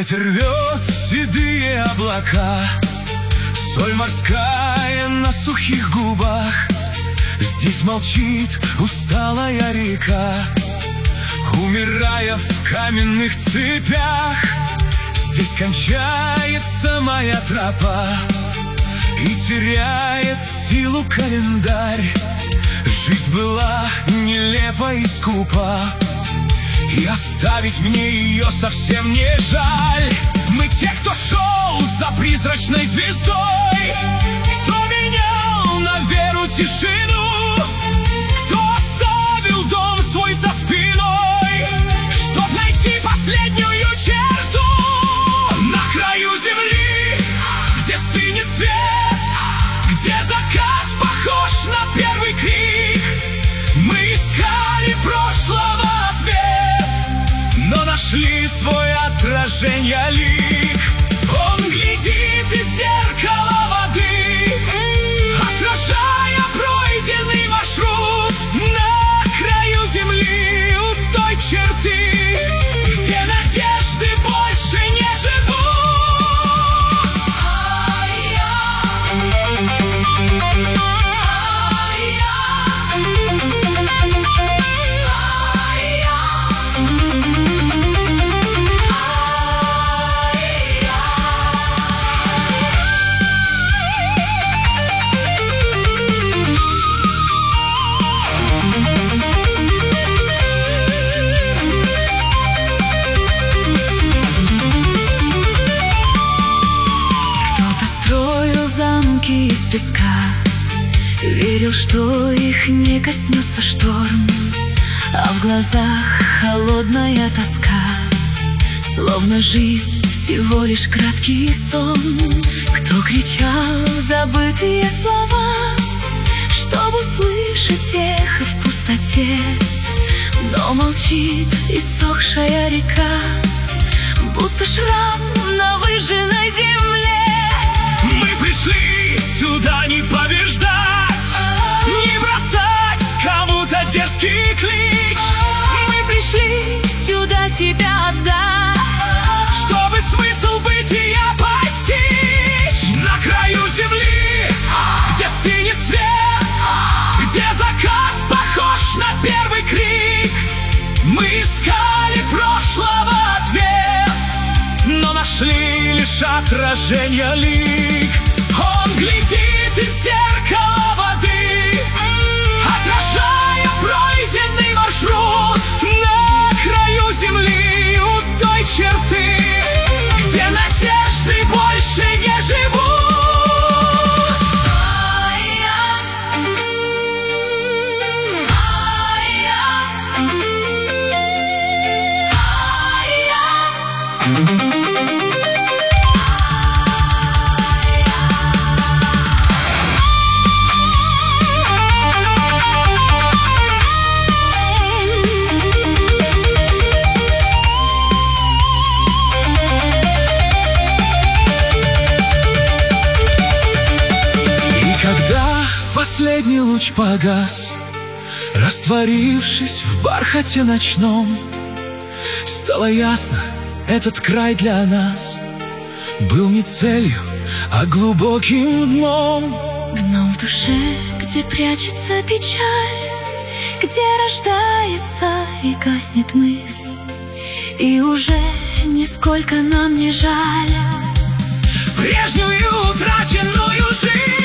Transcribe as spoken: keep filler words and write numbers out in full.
Ветер рвет седые облака, соль морская на сухих губах. Здесь молчит усталая река, умирая в каменных цепях. Здесь кончается моя тропа, и теряет силу календарь. Жизнь была нелепа и скупа, и оставить мне ее совсем не жаль. Мы те, кто шел за призрачной звездой, кто менял на веру тишину, кто оставил дом свой за спиной, чтоб найти последнюю черту. На краю земли, где стынет свет, где закат похож на первый крик, мы искали прошлого ответ, но нашли свой отражение лик. Он глядит из зеркала воды, отражая пройденный маршрут. На краю земли, у той черты, где надежды больше не живут. Замки из песка, верил, что их не коснется шторм, а в глазах холодная тоска, словно жизнь всего лишь краткий сон. Кто кричал забытые слова, чтобы услышать эхо в пустоте, но молчит иссохшая река, будто шрам на выжженной земле. Мы пришли сюда не побеждать, не бросать кому-то дерзкий клич. Мы пришли сюда себя отдать, чтобы смысл бытия постичь. На краю земли, где стынет свет, где закат похож на первый крик, мы искали прошлого ответ, но нашли лишь отражение лик. Он глядит из зеркала воды, отражая пройденный маршрут. На краю земли, у той черты, где надежды больше не живут. Последний луч погас, растворившись в бархате ночном, стало ясно, этот край для нас был не целью, а глубоким дном. Дном в душе, где прячется печаль, где рождается и гаснет мысль, и уже нисколько нам не жаль прежнюю утраченную жизнь.